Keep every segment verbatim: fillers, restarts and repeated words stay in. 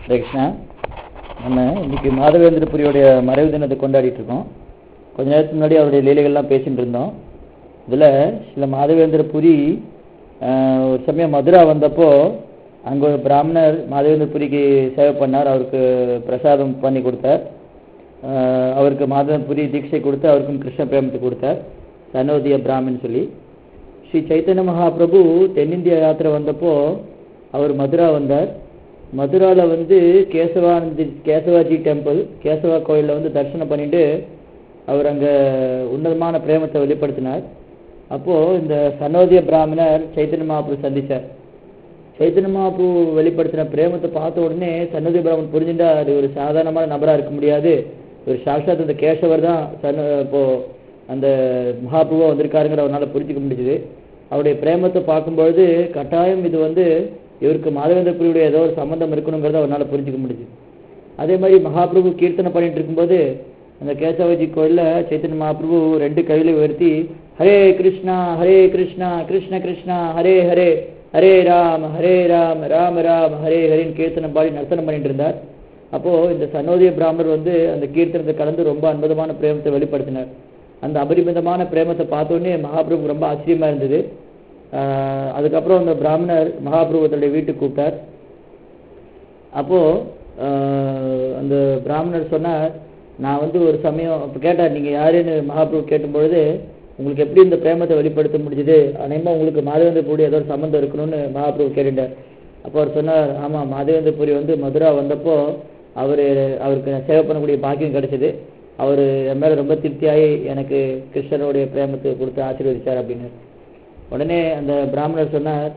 கிருஷ்ணா, நம்ம இன்னைக்கு மாதவேந்திரபுரியோடைய மறைவு தினத்தை கொண்டாடிட்டு இருக்கோம். கொஞ்ச நேரத்துக்கு முன்னாடி அவருடைய லீலைகள்லாம் பேசிட்டு இருந்தோம். இதில் சில மாதவேந்திரபுரி ஒரு சமயம் மதுரா வந்தப்போ அங்கே ஒரு பிராமணர் மாதவேந்திரபுரிக்கு சேவை பண்ணார். அவருக்கு பிரசாதம் பண்ணி கொடுத்தார். அவருக்கு மாதவேந்திரபுரி தீட்சை கொடுத்து அவருக்கும் கிருஷ்ண பிரேமத்தை கொடுத்தார், சனோதிய பிராமின்னு சொல்லி. ஸ்ரீ சைத்தன்ய மகாபிரபு தென்னிந்திய யாத்திரை வந்தப்போ அவர் மதுரா வந்தார். மதுராவில் வந்து கேசவானந்தி கேசவாஜி டெம்பிள் கேசவா கோயிலில் வந்து தரிசனம் பண்ணிட்டு அவர் அங்கே உன்னதமான பிரேமத்தை வெளிப்படுத்தினார். அப்போது இந்த சனோதிய பிராமணர் சைத்தன்ய மகாபிரபு சந்தித்தார். சைத்தன்ய மகாபிரபு வெளிப்படுத்தின பிரேமத்தை பார்த்த உடனே சனோதிய பிராமணன் புரிஞ்சுட்டா அது ஒரு சாதாரணமான நபராக இருக்க முடியாது, ஒரு சாட்சாத் அந்த கேசவர் தான் சன இப்போது அந்த மகாபிரபுவாக வந்திருக்காருங்கிற அவரால் புரிஞ்சிக்க முடிஞ்சுது. அவருடைய பிரேமத்தை பார்க்கும்பொழுது கட்டாயம் இது வந்து இவருக்கு மாதவேந்திரபுரியுடைய ஏதோ ஒரு சம்பந்தம் இருக்கணுங்கிறத அவரால் புரிஞ்சிக்க முடியுது. அதே மாதிரி மகாபிரபு கீர்த்தனை பண்ணிட்டு இருக்கும்போது அந்த கேசவஜி கோயிலில் சைத்தன்ய மகாபிரபு ரெண்டு கையிலையும் உயர்த்தி ஹரே கிருஷ்ணா ஹரே கிருஷ்ணா கிருஷ்ண கிருஷ்ணா ஹரே ஹரே ஹரே ராம் ஹரே ராம் ராம ராம் ஹரே ஹரின்னு கீர்த்தனை பாடி நர்த்தனம் பண்ணிட்டு இருந்தார். அப்போது இந்த சனோதிய பிராமணர் வந்து அந்த கீர்த்தனத்தை கலந்து ரொம்ப அற்புதமான பிரேமத்தை வெளிப்படுத்தினார். அந்த அபரிமிதமான பிரேமத்தை பார்த்தோன்னே மகாபிரபு ரொம்ப ஆச்சரியமாக இருந்தது. அதுக்கப்புறம் அந்த பிராமணர் மகாபிரபு தன்னுடைய வீட்டுக்கு கூப்பிட்டார். அப்போது அந்த பிராமணர் சொன்னார், நான் வந்து ஒரு சமயம் இப்போ கேட்டார், நீங்கள் யாருன்னு மகாபிரபு கேட்டும்பொழுது உங்களுக்கு எப்படி இந்த பிரேமத்தை வெளிப்படுத்த முடிஞ்சுது, அநேகமாக உங்களுக்கு மாதவேந்திரபுரி ஏதோ ஒரு சம்மந்தம் இருக்கணும்னு மகாபிரபு கேட்டுட்டார். அப்போ அவர் சொன்னார், ஆமாம், மாதவேந்திரபுரி வந்து மதுரா வந்தப்போ அவர் அவருக்கு சேவை பண்ணக்கூடிய பாக்கியம் கிடைச்சிது. அவர் என் மேலே ரொம்ப திருப்தியாகி எனக்கு கிருஷ்ணனுடைய பிரேமத்தை கொடுத்து ஆசீர்வதிச்சார் அப்படின்னு. உடனே அந்த பிராமணர் சொன்னார்,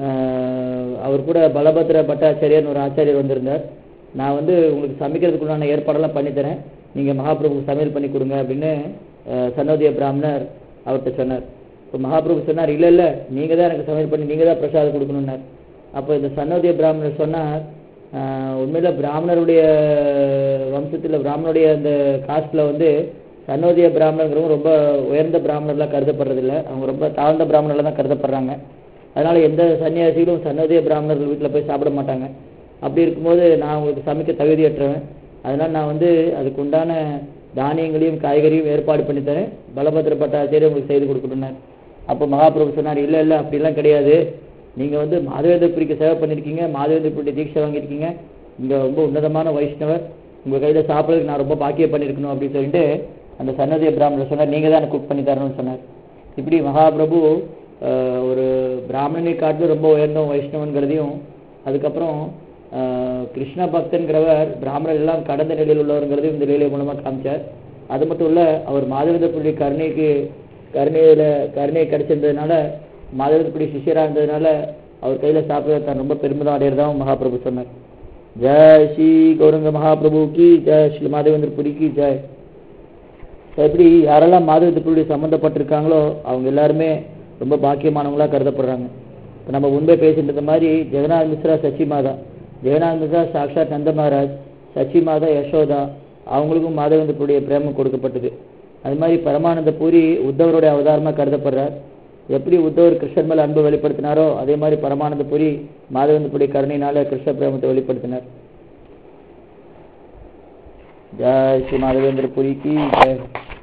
அவர் கூட பலபத்ர பட்டாச்சாரியர்னு ஒரு ஆச்சாரியர் வந்திருந்தார், நான் வந்து உங்களுக்கு சமைக்கிறதுக்குள்ளான ஏற்பாடெல்லாம் பண்ணித்தரேன், நீங்கள் மகாபிரபுக்கு சமையல் பண்ணி கொடுங்க அப்படின்னு சனோதிய பிராமணர் அவர்கிட்ட சொன்னார். இப்போ மகாபிரபு சொன்னார், இல்லை இல்லை நீங்கள் தான் எனக்கு சமையல் பண்ணி நீங்கள் தான் பிரசாதம் கொடுக்கணுன்னார். அப்போ இந்த சனோதிய பிராமணர் சொன்னார், உண்மையில் பிராமணருடைய வம்சத்தில் பிராமணருடைய அந்த காஸ்டில் வந்து சனோதிய பிராமணருங்கிறவங்க ரொம்ப உயர்ந்த பிராமணர்லாம் கருதப்படுறதில்ல, அவங்க ரொம்ப தாழ்ந்த பிராமணர்லாம் தான் கருதப்படுறாங்க. அதனால் எந்த சன்னியாசிகளும் சனோதிய பிராமணர்கள் வீட்டில் போய் சாப்பிட மாட்டாங்க. அப்படி இருக்கும்போது நான் உங்களுக்கு சமைக்க தகுதியற்றவன், அதனால் நான் வந்து அதுக்கு உண்டான தானியங்களையும் காய்கறியும் ஏற்பாடு பண்ணித்தரேன், பலபத்திர பட்டாச்சாரியம் உங்களுக்கு செய்து கொடுக்கணுன்னார். அப்போ மகாபிரபு சொன்னார், இல்லை இல்லை அப்படிலாம் கிடையாது, நீங்கள் வந்து மாதவேந்திரபுரிக்கு சேவை பண்ணியிருக்கீங்க, மாதவேந்திரபுரி தீட்சை வாங்கியிருக்கீங்க, இங்கே ரொம்ப உன்னதமான வைஷ்ணவர், உங்கள் கையில் சாப்பிட்றதுக்கு நான் ரொம்ப பாக்கியம் பண்ணியிருக்கணும் அப்படின்னு சொல்லிட்டு அந்த சன்னதிய பிராமணர் சொன்னார், நீங்கள் தான் எனக்கு குக் பண்ணி தரணும்னு சொன்னார். இப்படி மகாபிரபு ஒரு பிராமணனை காட்டிலும் ரொம்ப உயர்ந்த வைஷ்ணவன்கிறதையும், அதுக்கப்புறம் கிருஷ்ண பக்தன்கிறவர் பிராமணர் எல்லாம் கடந்த நிலையில் உள்ளவருங்கிறதையும் இந்த லீலை மூலமாக காமிச்சார். அது மட்டும் இல்லை, அவர் மாதவேந்திரபுரி கருணைக்கு கருணையில் கருணை கிடைச்சிருந்ததுனால மாதவேந்திரபுரி சிஷியராக இருந்ததுனால அவர் கையில் சாப்பிட தான் ரொம்ப பெருமிதம் அடையிறதாகவும் மகாபிரபு சொன்னார். ஜெய் ஸ்ரீ கௌரங்க மகாபிரபு கி ஜெய், ஸ்ரீ மாதவேந்திரபுரி கி ஜெய். எப்படி யாரெல்லாம் மாதவேந்திரபுரி சம்மந்தப்பட்டிருக்காங்களோ அவங்க எல்லாருமே ரொம்ப பாக்கியமானவங்களாக கருதப்படுறாங்க. இப்போ நம்ம முன்பே பேசிட்டு இருந்த மாதிரி ஜெகநாத் மிஸ்ரா சச்சி மாதா, ஜெகநாத் மிஸ்ரா சாக்ஷாத் நந்த மகாராஜ், சச்சி மாதா யசோதா, அவங்களுக்கும் மாதவேந்திரபுரிய பிரேமம் கொடுக்கப்பட்டது. அது மாதிரி பரமானந்த பூரி உத்தவருடைய அவதாரமாக கருதப்படுறார். எப்படி உத்தவர் கிருஷ்ணன் மேலே அன்பு வெளிப்படுத்தினாரோ அதே மாதிரி பரமானந்த பூரி மாதவேந்திரபுரிய கருணையினால கிருஷ்ண பிரேமத்தை வெளிப்படுத்தினார். ஜெய் ஸ்ரீ மாதவேந்திரபுரி கி ஜெய்.